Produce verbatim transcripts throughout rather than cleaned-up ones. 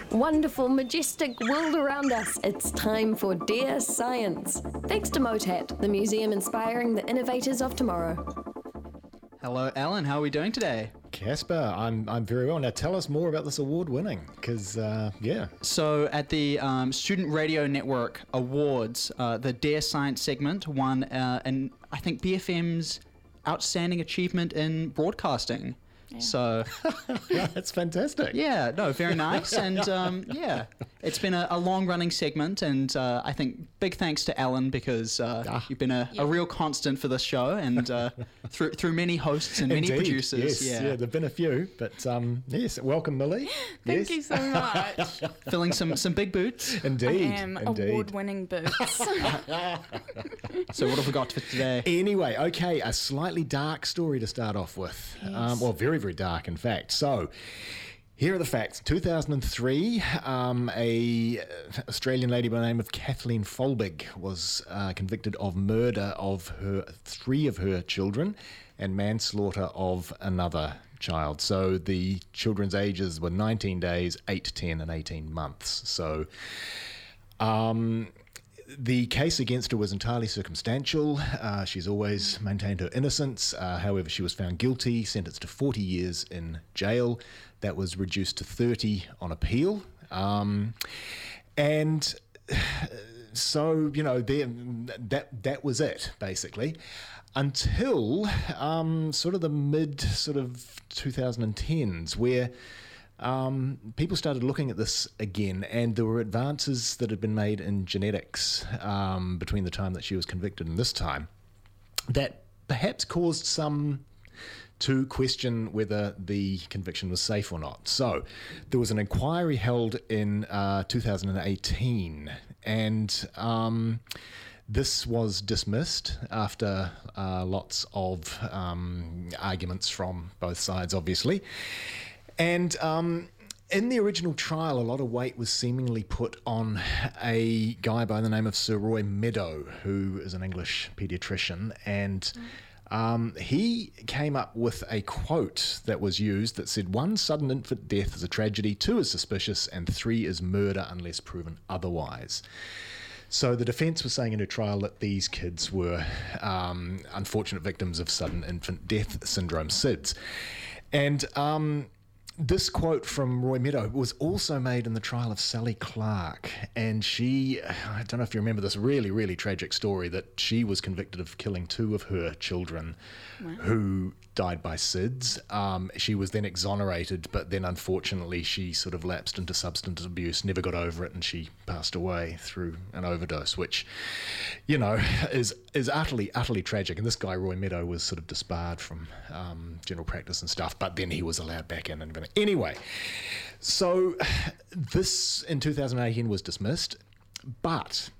Wonderful, majestic world around us. It's time for Dear Science. Thanks to MOTAT, the museum inspiring the innovators of tomorrow. Hello, Alan. How are we doing today? Casper, I'm I'm very well. Now tell us more about this award winning, because, uh, yeah. So at the um, Student Radio Network Awards, uh, the Dare Science segment won, uh, an, I think, B F M's Outstanding Achievement in Broadcasting. Yeah. So, that's fantastic. Yeah, no, very nice. And um, yeah, it's been a, a long running segment. And uh, I think big thanks to Alan, because uh, ah. you've been a, yeah. a real constant for this show, and uh, through through many hosts and many Indeed, producers. Yes, yeah. yeah, there have been a few. But um, yes, welcome, Millie. Thank yes. you so much. Filling some, some big boots. Indeed. I am indeed. award-winning boots. So what have we got for today? Anyway, okay, a slightly dark story to start off with. Yes. Um, well, very, very dark, in fact. So, here are the facts. two thousand three, um, a Australian lady by the name of Kathleen Folbig was uh, convicted of murder of her three of her children and manslaughter of another child. So the children's ages were nineteen days, eight, ten, and eighteen months. So, um... the case against her was entirely circumstantial. Uh, she's always maintained her innocence. Uh, however, she was found guilty, sentenced to forty years in jail. That was reduced to thirty on appeal. Um, and so, you know, there, that that was it, basically, until um, sort of the mid sort of twenty tens, where Um, people started looking at this again, and there were advances that had been made in genetics um, between the time that she was convicted and this time that perhaps caused some to question whether the conviction was safe or not. So there was an inquiry held in uh, two thousand eighteen, and um, this was dismissed after uh, lots of um, arguments from both sides, obviously. And um, in the original trial, a lot of weight was seemingly put on a guy by the name of Sir Roy Meadow, who is an English paediatrician, and um, he came up with a quote that was used that said, "One, sudden infant death is a tragedy, two is suspicious, and three is murder unless proven otherwise." So the defence was saying in her trial that these kids were um, unfortunate victims of sudden infant death syndrome, S I D S. And um, this quote from Roy Meadow was also made in the trial of Sally Clark, and she, I don't know if you remember this really, really tragic story, that she was convicted of killing two of her children wow. who died by S I D S. Um, she was then exonerated, but then unfortunately she sort of lapsed into substance abuse, never got over it, and she passed away through an overdose, which, you know, is is utterly, utterly tragic. And this guy, Roy Meadow, was sort of disbarred from um, general practice and stuff, but then he was allowed back in. And anyway, so this in two thousand eighteen was dismissed, but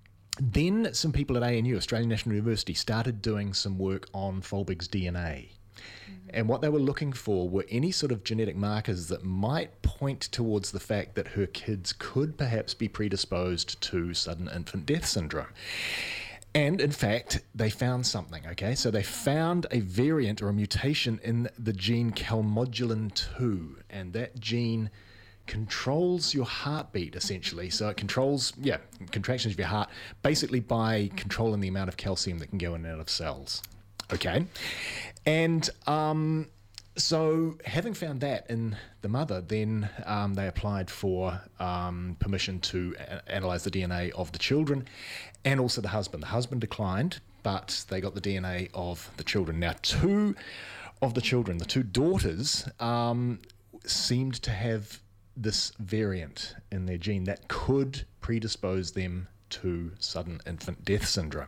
then some people at A N U, Australian National University, started doing some work on Folbig's D N A. And what they were looking for were any sort of genetic markers that might point towards the fact that her kids could perhaps be predisposed to sudden infant death syndrome. And in fact, they found something, okay? So they found a variant or a mutation in the gene calmodulin two, and that gene controls your heartbeat, essentially. So it controls, yeah, contractions of your heart, basically by controlling the amount of calcium that can go in and out of cells. Okay? And um, so having found that in the mother, then um, they applied for um, permission to a- analyse the D N A of the children and also the husband. The husband declined, but they got the D N A of the children. Now, two of the children, the two daughters, um, seemed to have this variant in their gene that could predispose them to sudden infant death syndrome.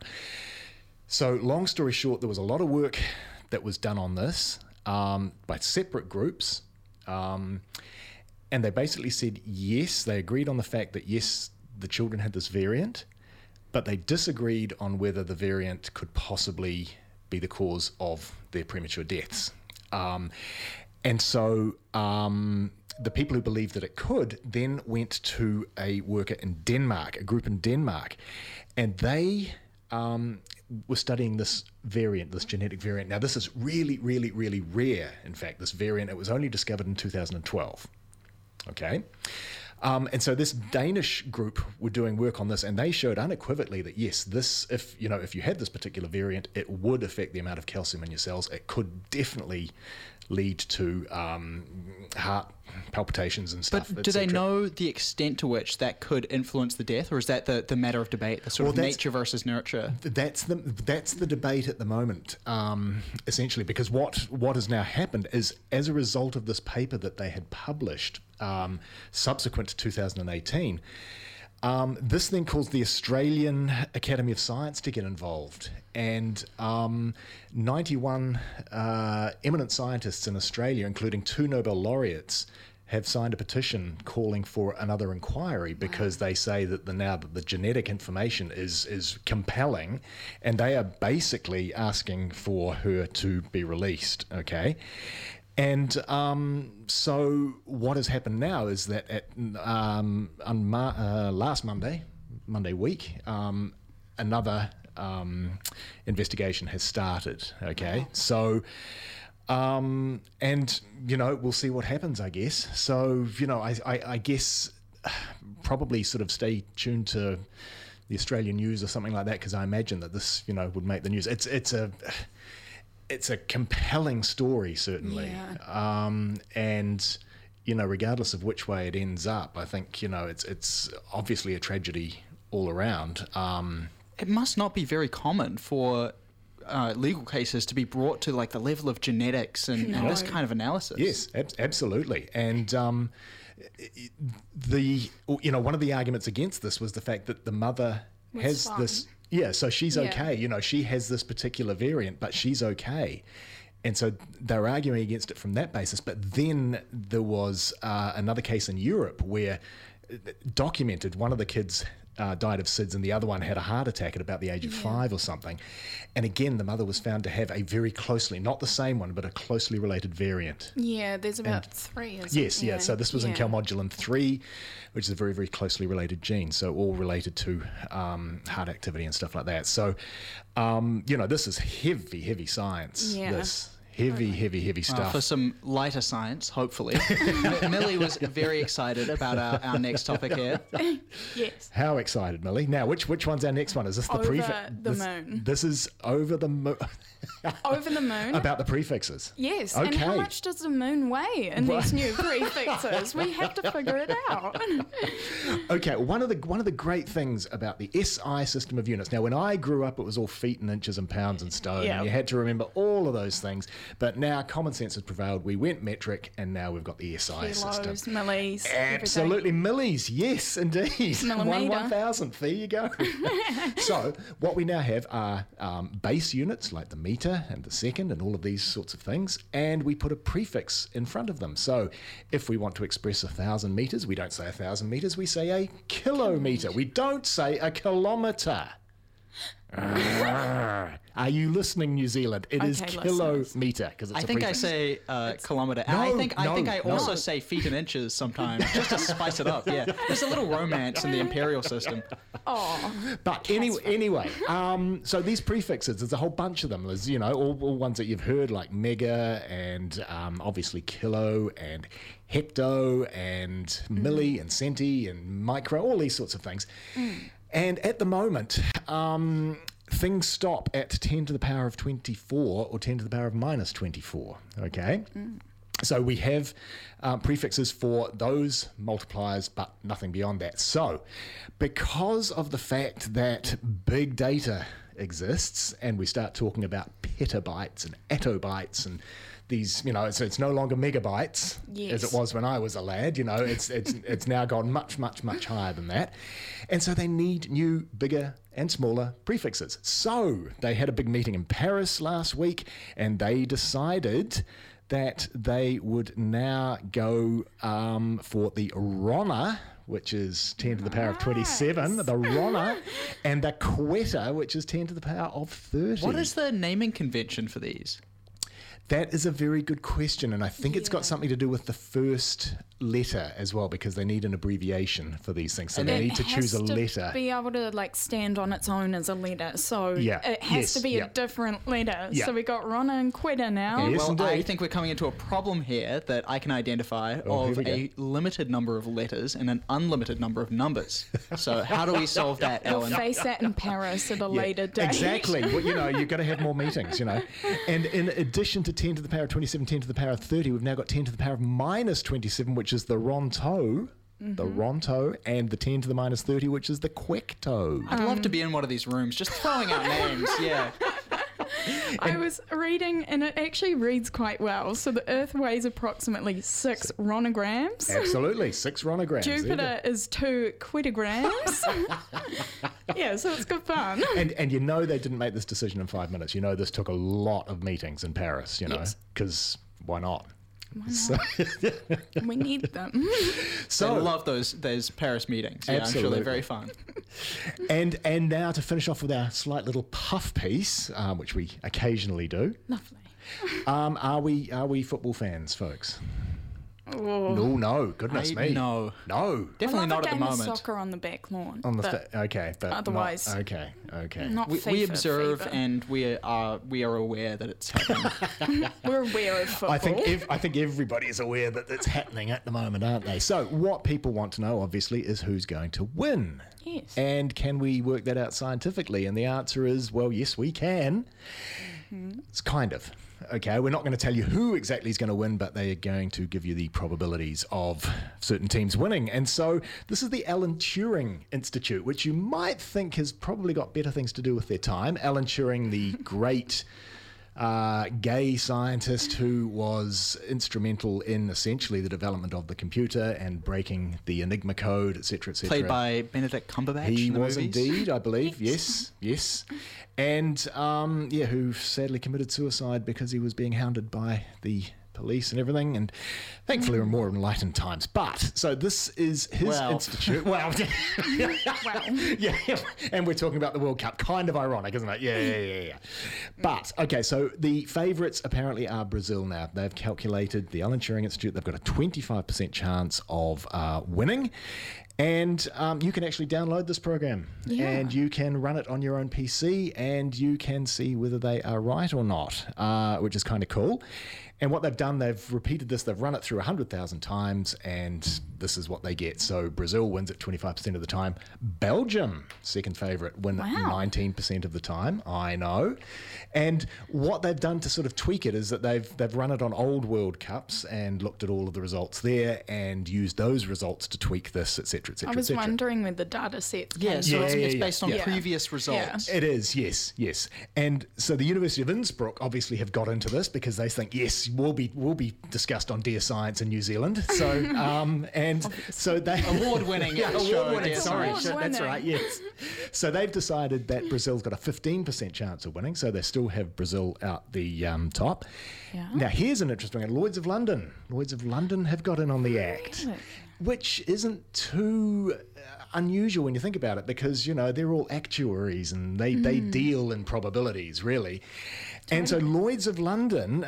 So long story short, there was a lot of work that was done on this um, by separate groups, um, and they basically said yes, they agreed on the fact that yes, the children had this variant, but they disagreed on whether the variant could possibly be the cause of their premature deaths. Um, and so um, the people who believed that it could then went to a worker in Denmark, a group in Denmark, and they um, were studying this variant, this genetic variant. Now, this is really, really, really rare, in fact, this variant. It was only discovered in two thousand twelve, okay? Um, and so this Danish group were doing work on this, and they showed unequivocally that yes, this if you know if you had this particular variant, it would affect the amount of calcium in your cells. It could definitely lead to um, heart palpitations and stuff. But do they know the extent to which that could influence the death, or is that the, the matter of debate, the sort well, of nature versus nurture? That's the that's the debate at the moment, um, essentially, because what what has now happened is, as a result of this paper that they had published um, subsequent to two thousand eighteen, Um, this then caused the Australian Academy of Science to get involved, and um, ninety-one uh, eminent scientists in Australia, including two Nobel laureates, have signed a petition calling for another inquiry because wow. they say that the now that the genetic information is is compelling, and they are basically asking for her to be released. Okay. And um, so what has happened now is that at, um, on Ma- uh, last Monday, Monday week, um, another um, investigation has started, okay? Wow. So, um, and, you know, we'll see what happens, I guess. So, you know, I, I, I guess probably sort of stay tuned to the Australian news or something like that, because I imagine that this, you know, would make the news. It's, it's a... It's a compelling story, certainly. Yeah. Um, and, you know, regardless of which way it ends up, I think, you know, it's it's obviously a tragedy all around. Um, it must not be very common for uh, legal cases to be brought to, like, the level of genetics and, no. and this kind of analysis. Yes, ab- absolutely. And um, the, you know, one of the arguments against this was the fact that the mother was has fine. this... Yeah, so she's okay. Yeah. You know, she has this particular variant, but she's okay. And so they're arguing against it from that basis. But then there was uh, another case in Europe where documented one of the kids uh, died of S I D S and the other one had a heart attack at about the age of yeah. five or something. And again, the mother was found to have a very closely, not the same one, but a closely related variant. Yeah, there's about and, three, isn't Yes, yeah. yeah. So this was yeah. in calmodulin three, which is a very, very closely related gene. So all related to um, heart activity and stuff like that. So, um, you know, this is heavy, heavy science. Yeah. This. Heavy, heavy, heavy stuff. Uh, for some lighter science, hopefully. Millie was very excited about our, our next topic here. Yes. How excited, Millie? Now, which which one's our next one? Is this the over prefix? the this, moon. This is over the moon. Over the moon? About the prefixes. Yes. Okay. And how much does the moon weigh in these new prefixes? We have to figure it out. Okay. One of the one of the great things about the S I system of units. Now, when I grew up, it was all feet and inches and pounds and stone. Yeah. And you had to remember all of those things. But now common sense has prevailed. We went metric, and now we've got the S I Kilos, system. millis, Absolutely, everything. Millis. Yes, indeed. Millimetre. One one thousandth. There you go. So what we now have are um, base units like the meter and the second and all of these sorts of things, and we put a prefix in front of them. So if we want to express a thousand meters, we don't say a thousand meters. We say a kilometer. We don't say a kilometer. Are you listening, New Zealand? It okay, is kilometer because it's I a think prefix. I say uh, kilometer. No, I think I no, think I no. also say feet and inches sometimes just to spice it up. Yeah, there's a little romance in the imperial system. Oh, but anyway, anyway, um, so these prefixes, there's a whole bunch of them. There's, you know, all, all ones that you've heard, like mega and um, obviously kilo and hecto and mm. milli and centi and micro, all these sorts of things. Mm. And at the moment, um, things stop at ten to the power of twenty-four or ten to the power of minus twenty-four, okay? Mm. So we have um, prefixes for those multipliers, but nothing beyond that. So because of the fact that big data exists and we start talking about petabytes and attobytes and these, you know, so it's no longer megabytes yes. as it was when I was a lad, you know, it's it's it's now gone much, much, much higher than that. And so they need new, bigger and smaller prefixes. So they had a big meeting in Paris last week and they decided that they would now go um, for the Ronna, which is ten to the power of twenty-seven, the Ronna, and the Quetta, which is ten to the power of thirty. What is the naming convention for these? That is a very good question, and I think yeah. it's got something to do with the first letter as well, because they need an abbreviation for these things. So And they it need to choose a has to letter. be able to like stand on its own as a letter. So Yeah. it has Yes. to be Yeah. a different letter. Yeah. So we got Ronna and Quitter now. Yes, Well, indeed. I think we're coming into a problem here that I can identify Oh, of here we a limited number of letters and an unlimited number of numbers. So how do we solve that, We'll Ellen? face that in Paris at a Yeah, later date. Exactly. Well, you know, you've got to have more meetings, you know. And in addition to ten to the power of twenty-seven, ten to the power of thirty, we've now got ten to the power of minus twenty-seven, which is the Ronto, the Ronto, and the ten to the minus thirty, which is the Quecto. I'd love to be in one of these rooms, just throwing out names. Yeah. I was reading, and it actually reads quite well. So the Earth weighs approximately six ronograms. Absolutely. Six Ronograms. There you go. Jupiter is two quidograms. Yeah, so it's good fun. And, and you know they didn't make this decision in five minutes. You know this took a lot of meetings in Paris, you know, Yes. because why not? Why not? We need them. So I love those those Paris meetings. Yeah, I'm sure Absolutely. they're very fun. And and now to finish off with our slight little puff piece, um, which we occasionally do. Lovely. Um, are we are we football fans, folks? Oh. No, no, goodness I- me, no. no. Definitely I love not a at the game of moment. soccer on the back lawn. On the but fa- okay, but not- otherwise- okay, okay. not We, FIFA we observe fever. and we are we are aware that it's happening. We're aware of football. I think ev- I think everybody is aware that it's happening at the moment, aren't they? So what people want to know, obviously, is who's going to win. Yes. And can we work that out scientifically? And the answer is, well, yes, we can. Mm-hmm. It's kind of. Okay, we're not going to tell you who exactly is going to win, but they are going to give you the probabilities of certain teams winning. And so this is the Alan Turing Institute, which you might think has probably got better things to do with their time. Alan Turing, the great uh, gay scientist who was instrumental in essentially the development of the computer and breaking the Enigma code, et cetera, et cetera. Played by Benedict Cumberbatch He in the was movies. indeed, I believe. Yes, yes. And, um, yeah, who sadly committed suicide because he was being hounded by the police and everything. And thankfully, we're more enlightened times. But, so this is his Well. institute. Well, Well, yeah, and we're talking about the World Cup. Kind of ironic, isn't it? Yeah, yeah, yeah, yeah. But, okay, so the favourites apparently are Brazil now. They've calculated, the Alan Turing Institute, they've got a twenty-five percent chance of uh, winning. And um, you can actually download this program Yeah. and you can run it on your own P C and you can see whether they are right or not, uh, which is kind of cool. And what they've done, they've repeated this, they've run it through one hundred thousand times, and this is what they get. So Brazil wins at twenty-five percent of the time. Belgium, second favourite, win Wow. nineteen percent of the time. I know. And what they've done to sort of tweak it is that they've they've run it on old World Cups and looked at all of the results there and used those results to tweak this, et cetera, et cetera, I was et cetera. wondering where the data sets Yeah, came so Yeah, it's, yeah, it's yeah. based on Yeah. previous results. It is, yes, yes. And so the University of Innsbruck obviously have got into this because they think, yes, we'll be will be discussed on Dear Science in New Zealand. So, um, and so they Award-winning yeah, show, award-winning. Dear Sorry, Science. so that's Award-winning. right. Yes. So they've decided that Brazil's got a fifteen percent chance of winning. So they still have Brazil out the um, top. Yeah. Now here's an interesting one. Lloyd's of London. Lloyd's of London have got in on the act, Really? which isn't too uh, unusual when you think about it, because you know they're all actuaries and they, they deal in probabilities really. And so Lloyd's of London,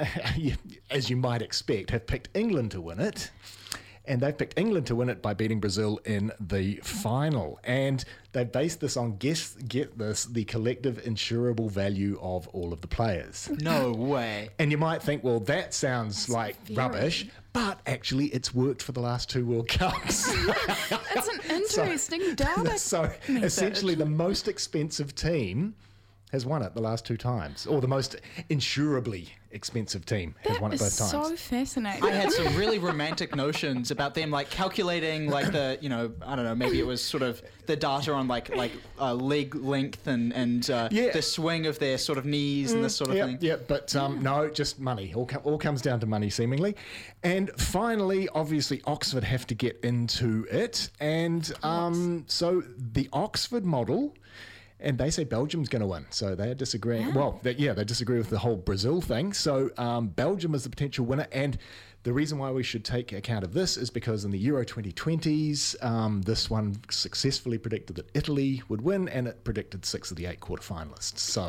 as you might expect, have picked England to win it. And they've picked England to win it by beating Brazil in the final. And they've based this on, guess, get this, the collective insurable value of all of the players. No way. And you might think, well, that sounds like very- rubbish, but actually it's worked for the last two World Cups. It's an interesting data. So method. essentially the most expensive team has won it the last two times, or the most insurably expensive team has That won it both is times. so fascinating. I had some really romantic notions about them, like calculating, like the, you know, I don't know, maybe it was sort of the data on like like uh, leg length and and uh, Yeah. the swing of their sort of knees and this sort of yeah, thing. yeah, but um, no, just money. All, com- all comes down to money, seemingly. And finally, obviously, Oxford have to get into it, and um, so the Oxford model. And they say Belgium's going to win. So they're disagreeing. Well, they, yeah, they disagree with the whole Brazil thing. So um, Belgium is the potential winner. And the reason why we should take account of this is because in the Euro twenty twenties, um, this one successfully predicted that Italy would win, and it predicted six of the eight quarterfinalists. So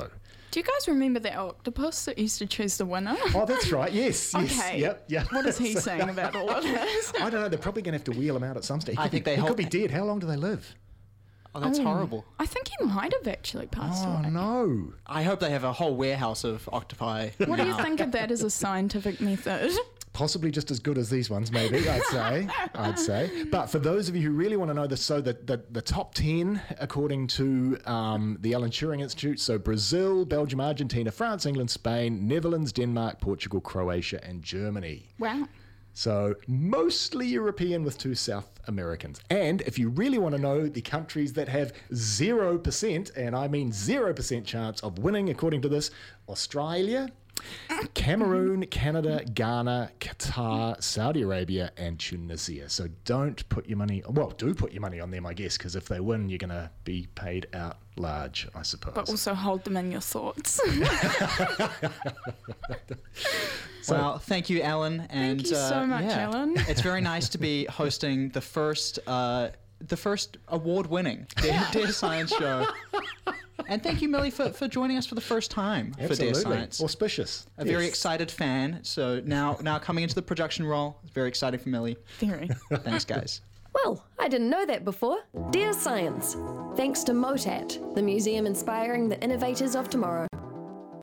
Do you guys remember that octopus that used to choose the winner? Oh, that's right. Yes. yes. Okay. Yep. Yep. What is he saying about all of this? I don't know. They're probably going to have to wheel him out at some stage. He I could think be, they he hope- could be dead. How long do they live? Oh, that's Oh, horrible. I think he might have actually passed Oh away. no. I hope they have a whole warehouse of octopi. What do you now. think of that as a scientific method? Possibly just as good as these ones, maybe, I'd say. I'd say. But for those of you who really want to know this, so the, the, the top ten, according to um, the Alan Turing Institute, so Brazil, Belgium, Argentina, France, England, Spain, Netherlands, Denmark, Portugal, Croatia, and Germany. Wow. So mostly European with two South Americans. And if you really want to know the countries that have zero percent, and I mean zero percent chance of winning, according to this, Australia, Cameroon, Canada, Ghana, Qatar, Saudi Arabia, and Tunisia. So don't put your money, well, do put your money on them, I guess, because if they win, you're going to be paid out large, I suppose. But also hold them in your thoughts. Well, thank you, Alan. And, Thank you so uh, much, yeah, Alan. It's very nice to be hosting the first, uh, the first award-winning Dear, Dear Science show. And thank you, Millie, for, for joining us for the first time for Dear Absolutely. Science. Auspicious. A very Yes. excited fan. So now, now coming into the production role, it's very exciting for Millie. Very. Thanks, guys. Well, I didn't know that before. Dear Science, thanks to MOTAT, the museum inspiring the innovators of tomorrow.